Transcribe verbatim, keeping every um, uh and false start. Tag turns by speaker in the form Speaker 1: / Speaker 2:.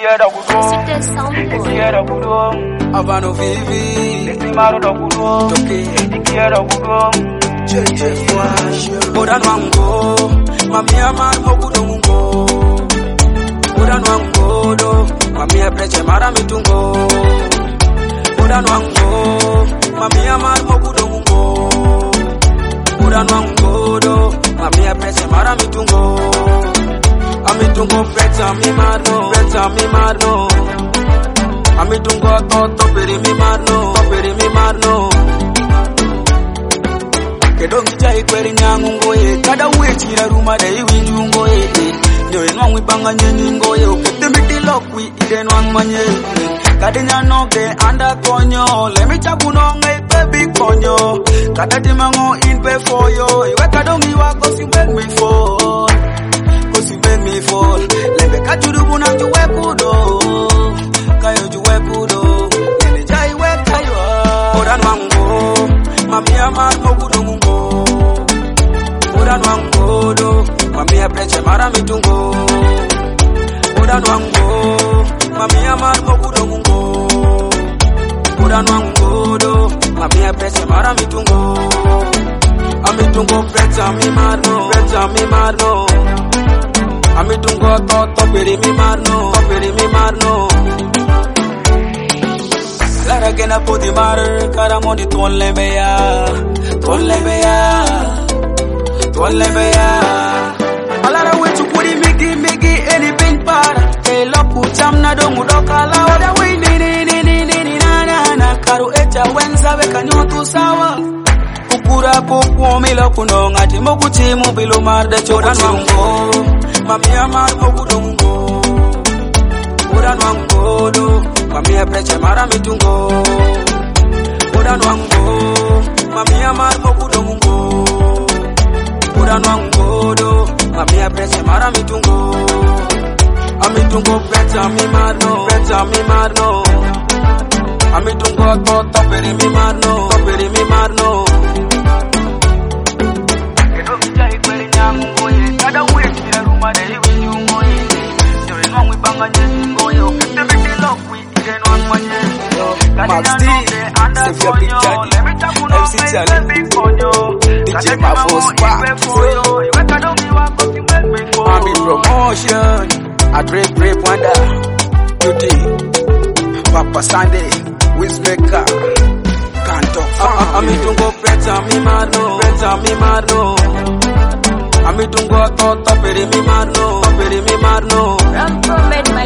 Speaker 1: Ikiera kudo, ikiera kudo,
Speaker 2: Avano Vivi,
Speaker 1: Ikimaru do kudo,
Speaker 2: Toki,
Speaker 1: ikiera kudo,
Speaker 2: J J Flash, Odan Wango, Mamia Mar Mokudo Mungo, Odan Wango do, Mamia Preche Mara Mitungo, Odan Wango, Mamia Mar Mokudo Mungo, Odan Wango do, Mamia Preche Mara Mitungo. Amitungo feta mi marno, feta mi marno. Amitungo toto peri mi marno, peri mi marno. Kedongi chai kweri nyangungo ye, kada wechi la ruma de iwinjungo ye. Nyo enwa wipanga nyeningo ye, ukete miti lokwi ide nwang manye. Kade nyano ke anda konyo, lemi chabuno ngai baby konyo. Kada timango in pay for yo, iwe kadongi wako si make me fall. You make me fall. Lebe kajurubu na juwe kudo, kayo juwe kudo. Nene jai we kayo. Odan wango, mami amar mokudo mungo. Odan wango do, mami apreche mara mitungo. Odan wango, mami amar mokudo mungo. Odan wango do, mami apreche mara mitungo. Amitungo preta mi marno, preta mi marno. Amitungo toto peri mi marno, peri mi marno. Lara que na podi mar, caramondi ton lebeya, ton lebeya, ton lebeya. Alara wetu pudi migi migi any pin para. E loku jam na dongu dokala. Wada we ni ni ni ni ni ni na na na. Karu echa wenza weka nyotu sawa. Kukura kuku milo kunonga timo kutimu bilo marde chodan wango. Mami amar mokudo mungo. Odan wango do, mami apreche mara mitungo. Odan wango, mami amar mokudo mungo. Odan wango do, mami apreche mara mitungo. Amitungo preta mi marno, preta mi marno. Amitungo toto peri mi marno, peri mi marno. Kedo kijai kweli nyangungo ye, kada wechi la ruma de iwinjungo ye. Nyo enwa wipanga nyeningo ye, ukete miti lokwi ide nwang manye.
Speaker 1: Max D, Stevia Big Daddy, M C Challenge, D J Mavo Spark, I'm in promotion, I Drake Grape Wonder, today, Papa Sunday, Wizmaker, Kanto,
Speaker 2: Amitungo preta mi marno, preta mi marno. Amitungo toto peri mi marno, peri mi marno.